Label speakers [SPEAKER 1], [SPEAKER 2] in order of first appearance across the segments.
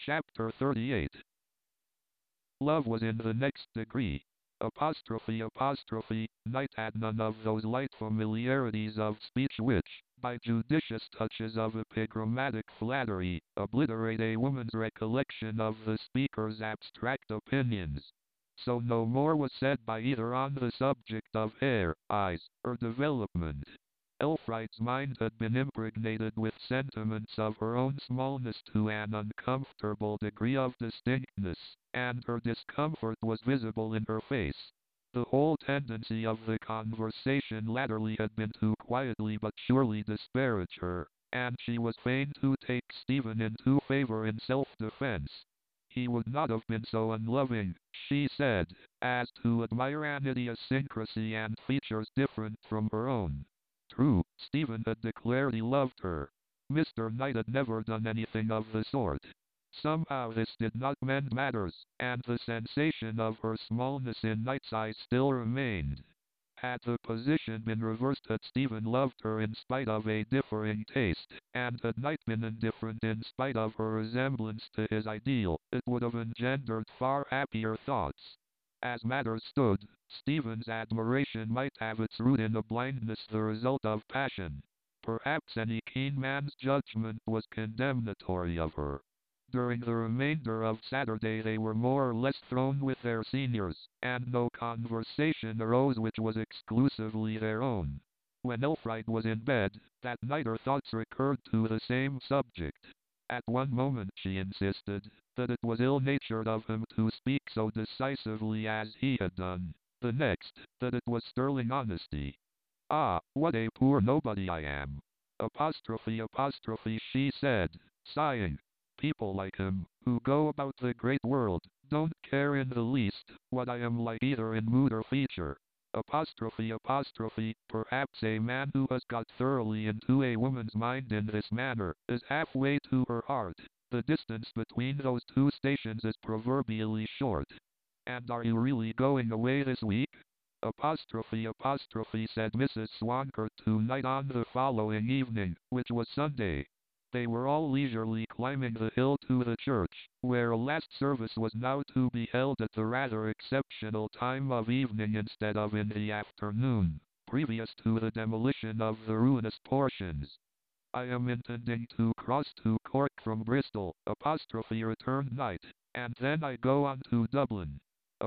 [SPEAKER 1] Chapter 38. Love was in the next degree. Knight had none of those light familiarities of speech which, by judicious touches of epigrammatic flattery, obliterate a woman's recollection of the speaker's abstract opinions. So no more was said by either on the subject of hair, eyes, or development. Elfride's mind had been impregnated with sentiments of her own smallness to an uncomfortable degree of distinctness, and her discomfort was visible in her face. The whole tendency of the conversation latterly had been to quietly but surely disparage her, and she was fain to take Stephen into favor in self-defense. He would not have been so unloving, she said, as to admire an idiosyncrasy and features different from her own. True, Stephen had declared he loved her. Mr. Knight had never done anything of the sort. Somehow this did not mend matters, and the sensation of her smallness in Knight's eyes still remained. Had the position been reversed, had Stephen loved her in spite of a differing taste, and had Knight been indifferent in spite of her resemblance to his ideal, it would have engendered far happier thoughts. As matters stood, Stephen's admiration might have its root in a blindness the result of passion. Perhaps any keen man's judgment was condemnatory of her. During the remainder of Saturday they were more or less thrown with their seniors, and no conversation arose which was exclusively their own. When Elfride was in bed, that night her thoughts recurred to the same subject. At one moment she insisted that it was ill-natured of him to speak so decisively as he had done. The next, that it was sterling honesty. Ah, what a poor nobody I am! She said, sighing. People like him, who go about the great world, don't care in the least what I am like either in mood or feature. Perhaps a man who has got thoroughly into a woman's mind in this manner is halfway to her heart. The distance between those two stations is proverbially short. And are you really going away this week? Said Mrs. Swankert to Knight on the following evening, which was Sunday. They were all leisurely climbing the hill to the church, where a last service was now to be held at the rather exceptional time of evening instead of in the afternoon, previous to the demolition of the ruinous portions. I am intending to cross to Cork from Bristol, returned Knight, and then I go on to Dublin.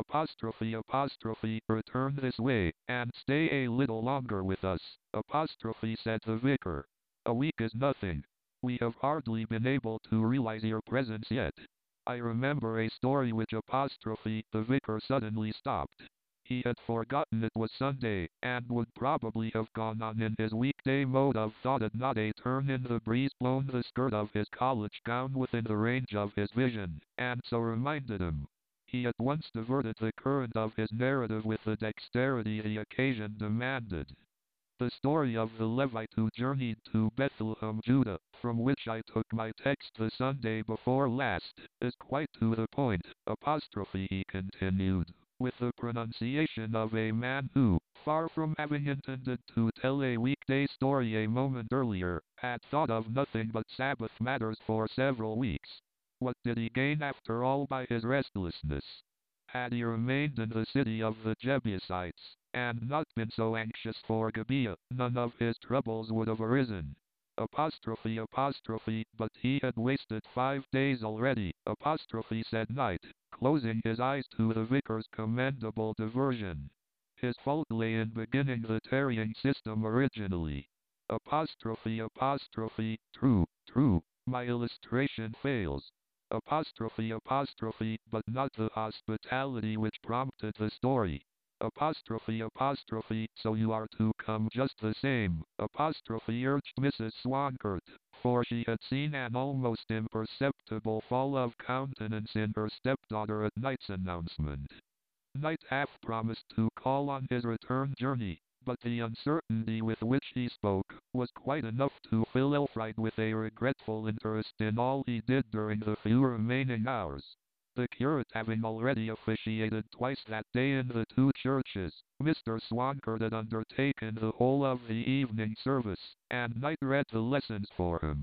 [SPEAKER 1] Return this way, and stay a little longer with us, said the vicar. A week is nothing. We have hardly been able to realize your presence yet. I remember a story which the vicar suddenly stopped. He had forgotten it was Sunday, and would probably have gone on in his weekday mode of thought had not a turn in the breeze blown the skirt of his college gown within the range of his vision, and so reminded him. He at once diverted the current of his narrative with the dexterity the occasion demanded. The story of the Levite who journeyed to Bethlehem, Judah, from which I took my text the Sunday before last, is quite to the point, he continued, with the pronunciation of a man who, far from having intended to tell a weekday story a moment earlier, had thought of nothing but Sabbath matters for several weeks. What did he gain after all by his restlessness? Had he remained in the city of the Jebusites, and not been so anxious for Gibeah, none of his troubles would have arisen. But he had wasted 5 days already, said Knight, closing his eyes to the vicar's commendable diversion. His fault lay in beginning the tarrying system originally. True, my illustration fails. But not the hospitality which prompted the story. So you are to come just the same, urged Mrs. Swankert, for she had seen an almost imperceptible fall of countenance in her stepdaughter at Knight's announcement. Knight half promised to call on his return journey, but the uncertainty with which he spoke was quite enough to fill Elfride with a regretful interest in all he did during the few remaining hours. The curate having already officiated twice that day in the 2 churches, Mr. Swankert had undertaken the whole of the evening service, and Knight read the lessons for him.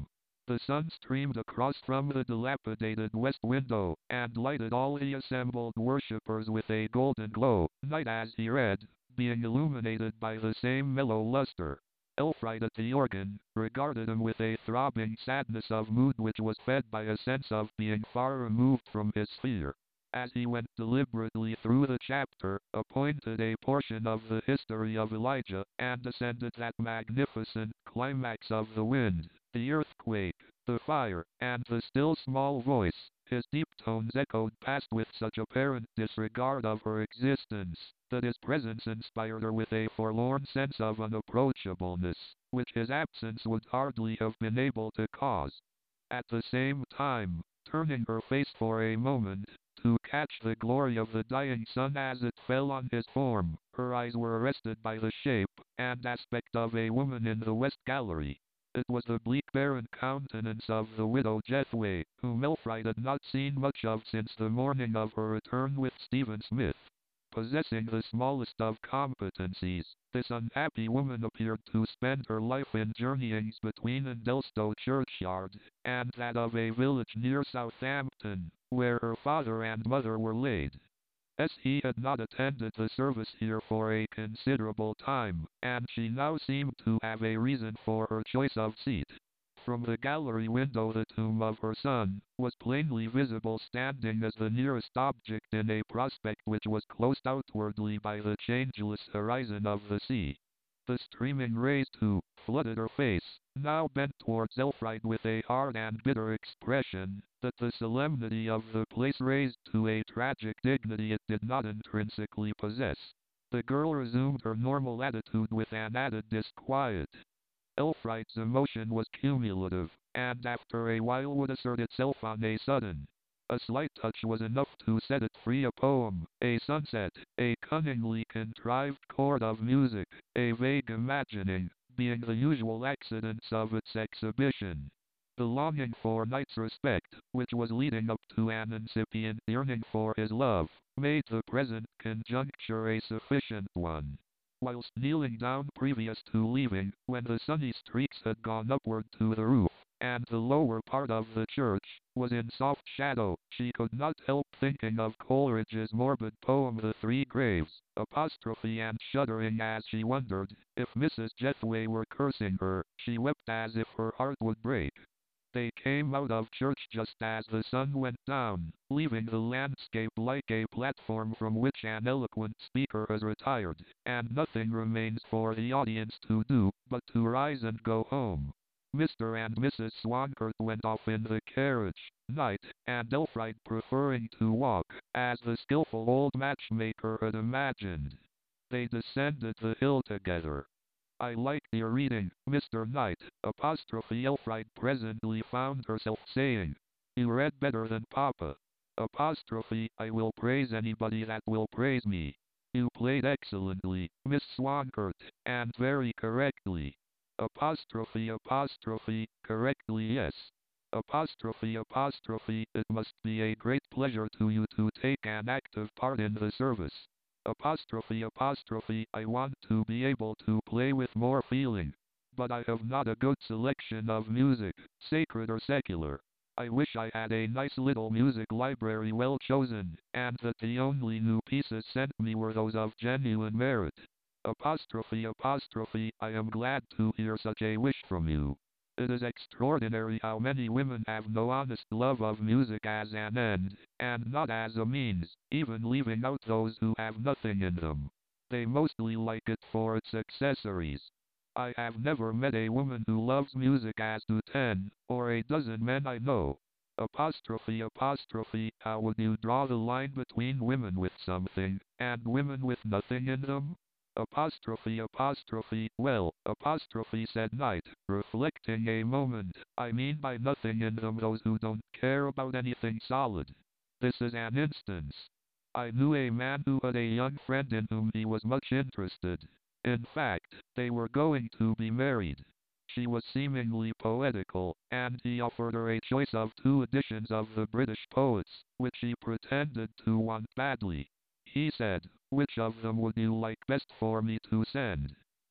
[SPEAKER 1] The sun streamed across from the dilapidated west window, and lighted all the assembled worshippers with a golden glow, night as he read, being illuminated by the same mellow luster. Elfried at the organ, regarded him with a throbbing sadness of mood which was fed by a sense of being far removed from his sphere. As he went deliberately through the chapter, appointed a portion of the history of Elijah, and ascended that magnificent climax of the wind, the earthquake, the fire, and the still small voice, his deep tones echoed past with such apparent disregard of her existence, that his presence inspired her with a forlorn sense of unapproachableness, which his absence would hardly have been able to cause. At the same time, turning her face for a moment, to catch the glory of the dying sun as it fell on his form, her eyes were arrested by the shape and aspect of a woman in the west gallery. It was the bleak barren countenance of the widow Jethway, whom Elfried had not seen much of since the morning of her return with Stephen Smith. Possessing the smallest of competencies, this unhappy woman appeared to spend her life in journeyings between Endelstow churchyard and that of a village near Southampton, where her father and mother were laid. As he had not attended the service here for a considerable time, and she now seemed to have a reason for her choice of seat. From the gallery window the tomb of her son was plainly visible, standing as the nearest object in a prospect which was closed outwardly by the changeless horizon of the sea. The streaming rays too flooded her face, now bent towards Elfried with a hard and bitter expression, that the solemnity of the place raised to a tragic dignity it did not intrinsically possess. The girl resumed her normal attitude with an added disquiet. Elfried's emotion was cumulative, and after a while would assert itself on a sudden. A slight touch was enough to set it free: a poem, a sunset, a cunningly contrived chord of music, a vague imagining, being the usual accidents of its exhibition. The longing for Knight's respect, which was leading up to an incipient yearning for his love, made the present conjuncture a sufficient one. Whilst kneeling down previous to leaving, when the sunny streaks had gone upward to the roof, and the lower part of the church was in soft shadow, she could not help thinking of Coleridge's morbid poem The Three Graves, apostrophe, and shuddering as she wondered if Mrs. Jethway were cursing her. She wept as if her heart would break. They came out of church just as the sun went down, leaving the landscape like a platform from which an eloquent speaker has retired, and nothing remains for the audience to do but to rise and go home. Mr. and Mrs. Swankert went off in the carriage, Knight and Elfried preferring to walk, as the skilful old matchmaker had imagined. They descended the hill together. "I like your reading, Mr. Knight," apostrophe Elfried presently found herself saying. "You read better than Papa." Apostrophe, "I will praise anybody that will praise me." "You played excellently, Miss Swankert, and very correctly." Apostrophe, correctly, yes. Apostrophe, it must be a great pleasure to you to take an active part in the service. Apostrophe, I want to be able to play with more feeling. But I have not a good selection of music, sacred or secular. I wish I had a nice little music library well chosen, and that the only new pieces sent me were those of genuine merit. Apostrophe, I am glad to hear such a wish from you. It is extraordinary how many women have no honest love of music as an end, and not as a means, even leaving out those who have nothing in them. They mostly like it for its accessories. I have never met a woman who loves music as do 10 or a dozen men I know. Apostrophe, how would you draw the line between women with something, and women with nothing in them? Apostrophe, well, apostrophe, said Knight, reflecting a moment, I mean by nothing in them those who don't care about anything solid. This is an instance. I knew a man who had a young friend in whom he was much interested. In fact, they were going to be married. She was seemingly poetical, and he offered her a choice of 2 editions of the British poets, which she pretended to want badly. He said, which of them would you like best for me to send?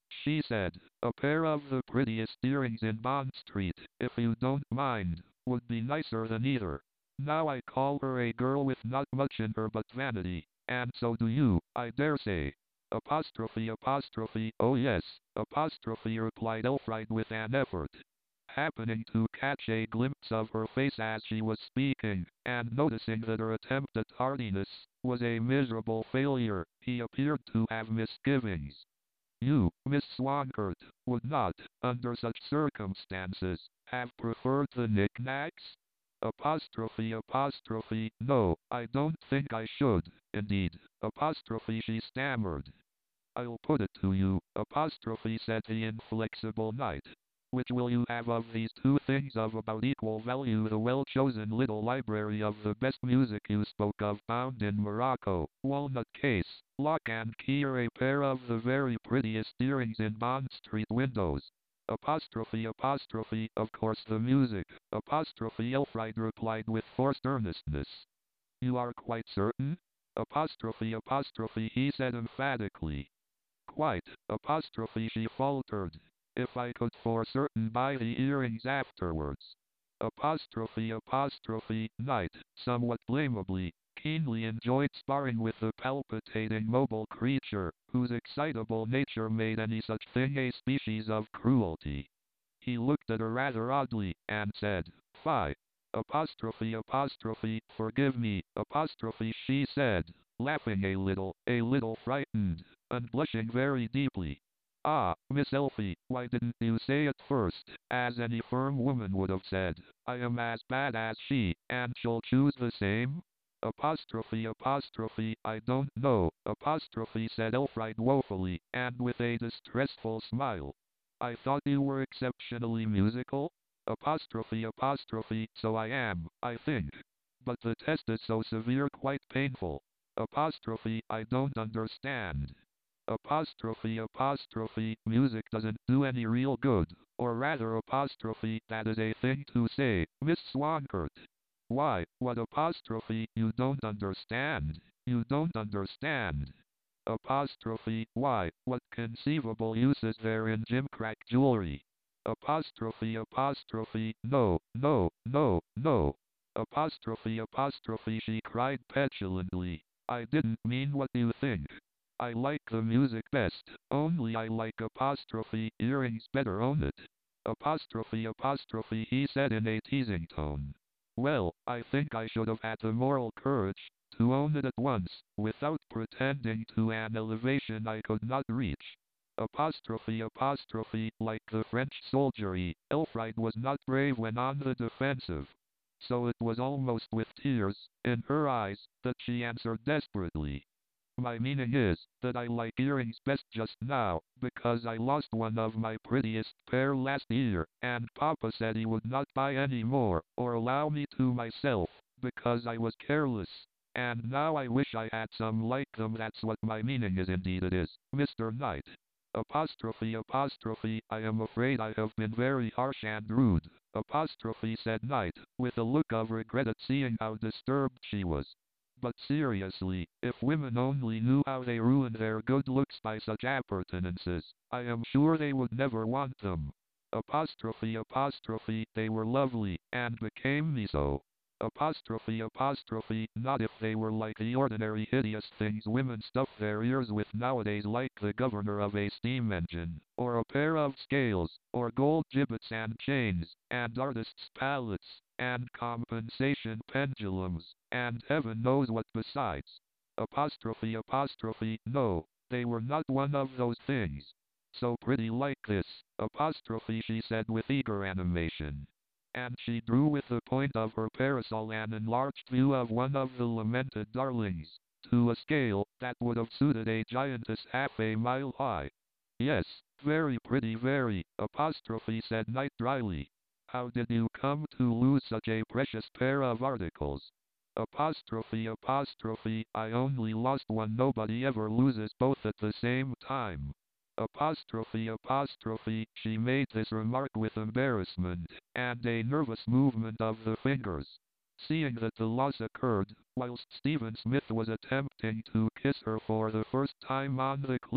[SPEAKER 1] she said. A pair of the prettiest earrings in Bond Street, if you don't mind, would be nicer than either. Now I call her a girl with not much in her but vanity, and so do you, I dare say. Apostrophe apostrophe, oh yes, apostrophe, replied Elfried with an effort, happening to catch a glimpse of her face as she was speaking, and noticing that her attempt at heartiness was a miserable failure. He appeared to have misgivings. You, Miss Swankert, would not, under such circumstances, have preferred the knickknacks? Apostrophe apostrophe, no, I don't think I should, indeed, apostrophe, she stammered. I'll put it to you, apostrophe, said the inflexible knight. Which will you have of these two things of about equal value? The well-chosen little library of the best music you spoke of, found in Morocco, walnut case, lock and key, or a pair of the very prettiest earrings in Bond Street windows? Apostrophe apostrophe, of course the music, apostrophe, Elfried replied with forced earnestness. You are quite certain? Apostrophe apostrophe, he said emphatically. Quite, apostrophe, she faltered. If I could for certain buy the earrings afterwards. Apostrophe apostrophe, Knight, somewhat blamably, keenly enjoyed sparring with the palpitating mobile creature, whose excitable nature made any such thing a species of cruelty. He looked at her rather oddly, and said, Fie! Apostrophe apostrophe, forgive me, apostrophe, she said, laughing a little frightened, and blushing very deeply. Ah, Miss Elfie, why didn't you say at first, as any firm woman would have said, I am as bad as she, and shall choose the same? Apostrophe apostrophe, I don't know, apostrophe, said Elfried woefully, and with a distressful smile. I thought you were exceptionally musical? Apostrophe apostrophe, so I am, I think. But the test is so severe, quite painful. Apostrophe, I don't understand. Apostrophe apostrophe, music doesn't do any real good, or rather apostrophe, that is a thing to say, Miss Swankert. Why, what apostrophe, you don't understand, you don't understand. Apostrophe, why, what conceivable use is there in gimcrack jewelry? Apostrophe apostrophe, no, no, no, no. Apostrophe apostrophe, she cried petulantly. I didn't mean what you think. I like the music best, only I like apostrophe earrings better, own it. Apostrophe apostrophe, he said in a teasing tone. Well, I think I should have had the moral courage to own it at once, without pretending to an elevation I could not reach. Apostrophe apostrophe, like the French soldiery, Elfried was not brave when on the defensive. So it was almost with tears in her eyes that she answered desperately. My meaning is, that I like earrings best just now, because I lost one of my prettiest pair last year, and Papa said he would not buy any more, or allow me to myself, because I was careless. And now I wish I had some like them. That's what my meaning is, indeed it is, Mr. Knight. Apostrophe apostrophe, I am afraid I have been very harsh and rude, apostrophe, said Knight, with a look of regret at seeing how disturbed she was. But seriously, if women only knew how they ruin their good looks by such appurtenances, I am sure they would never want them. Apostrophe apostrophe, they were lovely, and became me so. Apostrophe apostrophe, not if they were like the ordinary hideous things women stuff their ears with nowadays, like the governor of a steam engine, or a pair of scales, or gold gibbets and chains, and artists' palettes, and compensation pendulums, and heaven knows what besides. Apostrophe apostrophe, no, they were not one of those things. So pretty like this, apostrophe, she said with eager animation. And she drew with the point of her parasol an enlarged view of one of the lamented darlings, to a scale that would have suited a giantess half a mile high. Yes, very pretty, very, apostrophe, said Knight dryly. How did you come to lose such a precious pair of articles? Apostrophe apostrophe, I only lost one. Nobody ever loses both at the same time. Apostrophe apostrophe, she made this remark with embarrassment, and a nervous movement of the fingers. Seeing that the loss occurred, whilst Stephen Smith was attempting to kiss her for the first time on the cliff,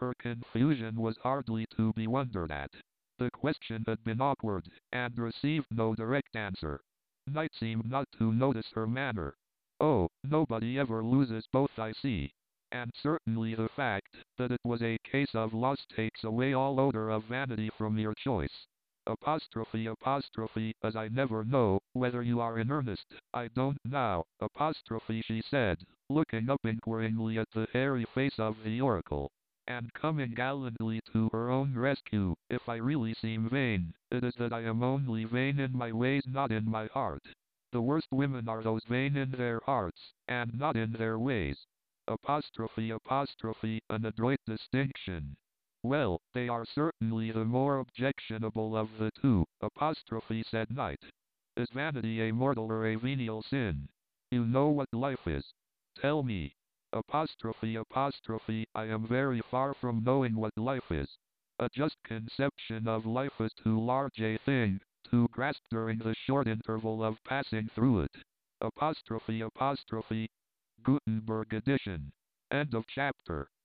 [SPEAKER 1] Her confusion was hardly to be wondered at. The question had been awkward, and received no direct answer. Knight seemed not to notice her manner. Oh, nobody ever loses both, I see. And certainly the fact that it was a case of loss takes away all odor of vanity from your choice. Apostrophe, as I never know whether you are in earnest. I don't now. Apostrophe, she said, looking up inquiringly at the hairy face of the oracle, and coming gallantly to her own rescue. If I really seem vain, it is that I am only vain in my ways, not in my heart. The worst women are those vain in their hearts, and not in their ways. Apostrophe, an adroit distinction. Well, they are certainly the more objectionable of the two, apostrophe, said Knight. Is vanity a mortal or a venial sin? You know what life is. Tell me. Apostrophe, I am very far from knowing what life is. A just conception of life is too large a thing to grasp during the short interval of passing through it. Apostrophe, Gutenberg edition. End of chapter.